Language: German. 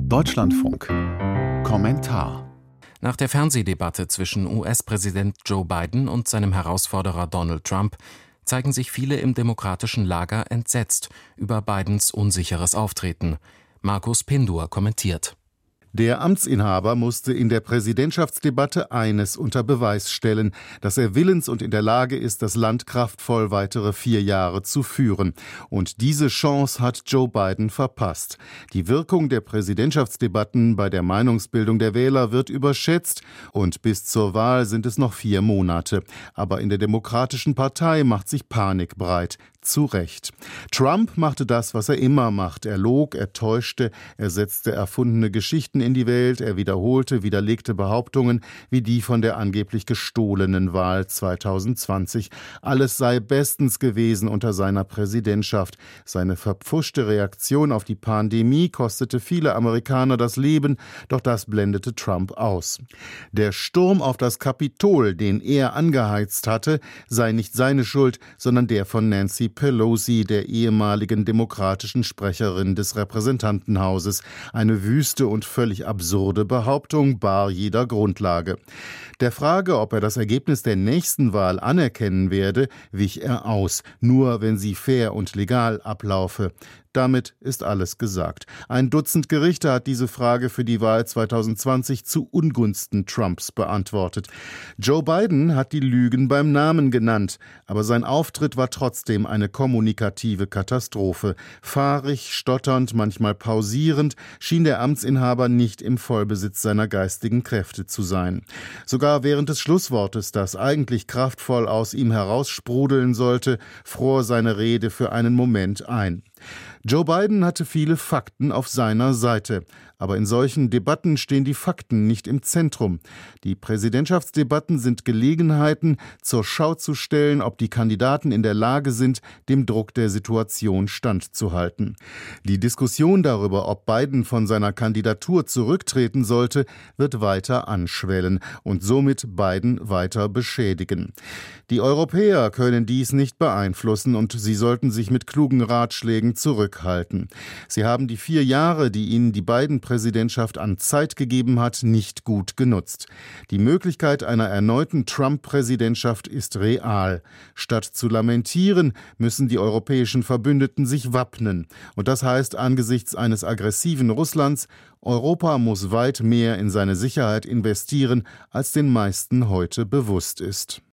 Deutschlandfunk. Kommentar. Nach der Fernsehdebatte zwischen US-Präsident Joe Biden und seinem Herausforderer Donald Trump zeigen sich viele im demokratischen Lager entsetzt über Bidens unsicheres Auftreten. Markus Pindur kommentiert. Der Amtsinhaber musste in der Präsidentschaftsdebatte eines unter Beweis stellen, dass er willens und in der Lage ist, das Land kraftvoll weitere 4 Jahre zu führen. Und diese Chance hat Joe Biden verpasst. Die Wirkung der Präsidentschaftsdebatten bei der Meinungsbildung der Wähler wird überschätzt und bis zur Wahl sind es noch 4 Monate. Aber in der Demokratischen Partei macht sich Panik breit. Zu Recht. Trump machte das, was er immer macht. Er log, er täuschte, er setzte erfundene Geschichten in die Welt, er wiederholte, widerlegte Behauptungen wie die von der angeblich gestohlenen Wahl 2020. Alles sei bestens gewesen unter seiner Präsidentschaft. Seine verpfuschte Reaktion auf die Pandemie kostete viele Amerikaner das Leben, doch das blendete Trump aus. Der Sturm auf das Kapitol, den er angeheizt hatte, sei nicht seine Schuld, sondern der von Nancy Pelosi, der ehemaligen demokratischen Sprecherin des Repräsentantenhauses. Eine wüste und völlig absurde Behauptung, bar jeder Grundlage. Der Frage, ob er das Ergebnis der nächsten Wahl anerkennen werde, wich er aus, nur wenn sie fair und legal ablaufe. Damit ist alles gesagt. Ein Dutzend Gerichte hat diese Frage für die Wahl 2020 zu Ungunsten Trumps beantwortet. Joe Biden hat die Lügen beim Namen genannt, aber sein Auftritt war trotzdem eine kommunikative Katastrophe. Fahrig, stotternd, manchmal pausierend, schien der Amtsinhaber nicht im Vollbesitz seiner geistigen Kräfte zu sein. Sogar während des Schlusswortes, das eigentlich kraftvoll aus ihm heraussprudeln sollte, fror seine Rede für einen Moment ein. Joe Biden hatte viele Fakten auf seiner Seite. Aber in solchen Debatten stehen die Fakten nicht im Zentrum. Die Präsidentschaftsdebatten sind Gelegenheiten, zur Schau zu stellen, ob die Kandidaten in der Lage sind, dem Druck der Situation standzuhalten. Die Diskussion darüber, ob Biden von seiner Kandidatur zurücktreten sollte, wird weiter anschwellen und somit Biden weiter beschädigen. Die Europäer können dies nicht beeinflussen und sie sollten sich mit klugen Ratschlägen zurückhalten. Sie haben die 4 Jahre, die ihnen die Biden-Präsidentschaft an Zeit gegeben hat, nicht gut genutzt. Die Möglichkeit einer erneuten Trump-Präsidentschaft ist real. Statt zu lamentieren, müssen die europäischen Verbündeten sich wappnen. Und das heißt angesichts eines aggressiven Russlands, Europa muss weit mehr in seine Sicherheit investieren, als den meisten heute bewusst ist.